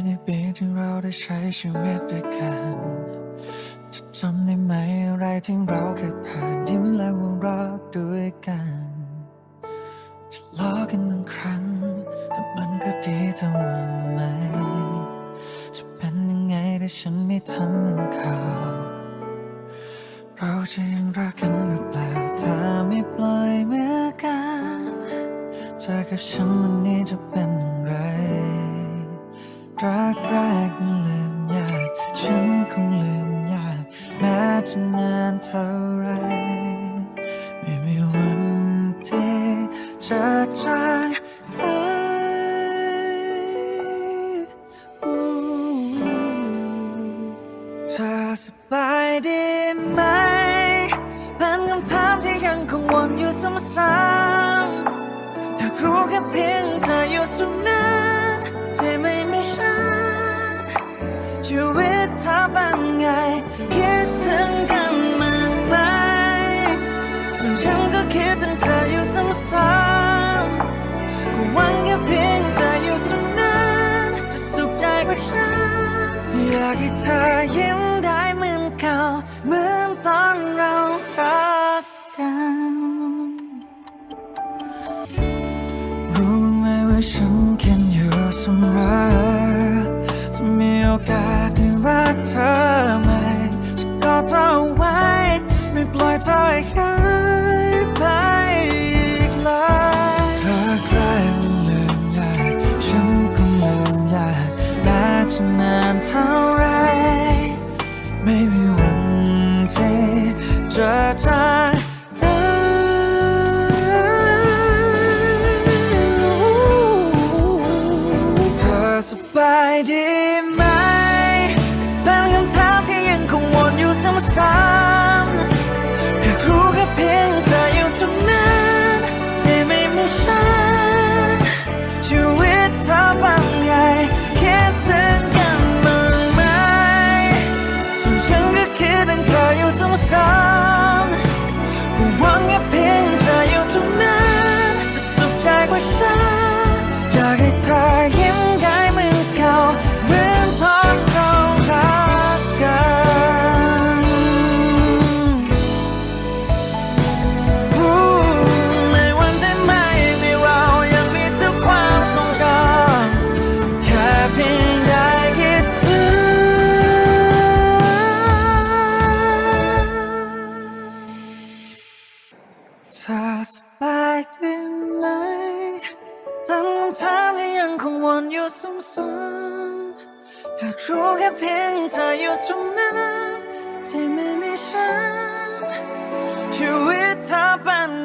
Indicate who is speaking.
Speaker 1: ในปีที่เราได้ใช้ชีวิตด้วยกันจะจำได้ไหมอะไรที่เราเคยผ่านยิ้มและหัวเราะด้วยกันทะเลาะกันบางครั้งแต่มันก็ดีเท่าไหมจะเป็นยังไงถ้าฉันไม่ทำเหมือนเขาเราจะยังรักกันหรือเปล่าถ้าไม่ปล่อยมือกันเธอกับฉันวันนี้จะเป็นอย่างไรรักแรกมันลืมยากฉันคงลืมยากแม้จะนานเท่าไรไม่มีวันที่จะจางหายเธอสบายดีไหมเป็นคำถามที่ยังคงวนอยู่ซ้ำๆอยากรู้แค่เพียงเธออยู่ตรงนั้นที่ไม่มีฉันชีวิตเธอเป็นไงคิดถึงกันมากไหมส่วนฉันก็คิดถึงเธออยู่ซ้ำๆก็หวังแค่เพียงเธออยู่ตรงนั้นจะสุขใจกว่าฉันอยากให้เธอยิ้มได้เหมือนเก่าเหมือนตอนเรารักกันรู้ไหมว่าฉันคิดอยู่เสมอจะมีโอกาสได้รักเธอไหมจะกอดเธอไว้ไม่ปล่อยเธอให้หายไปอีกเลยเธอใกล้มันลืมยากฉันก็ลืมยากแม้จะนานเท่าไรไม่มีวันที่จะจางสบายดีไหมเป็นคำถามที่ยังคงวนอยู่ซ้ำๆอยากรู้แค่เพียงเธออยู่ตรงนั้นที่ไม่มีฉันชีวิตเธอเป็นไงคิดถึงกันบ้างไหมส่วนฉันก็คิดถึงเธออยู่ซ้ำๆก็หวังแค่เพียงเธออยู่ตรงนั้นจะสุขใจกว่าฉันอยากให้เธอยิ้มได้เหมือนเก่าเหมือนตอนเรารักกันในวันที่ไม่มีเรายังมีทุกความทรงจำแค่เพียงได้คิดถึงเธอสบายดีไหมเป็นคำถามที่ยังคงวนอยู่ซ้ำๆอยากรู้แค่เพียงเธออยู่ตรงนั้นที่ไม่มีฉันชีวิตเธอเป็น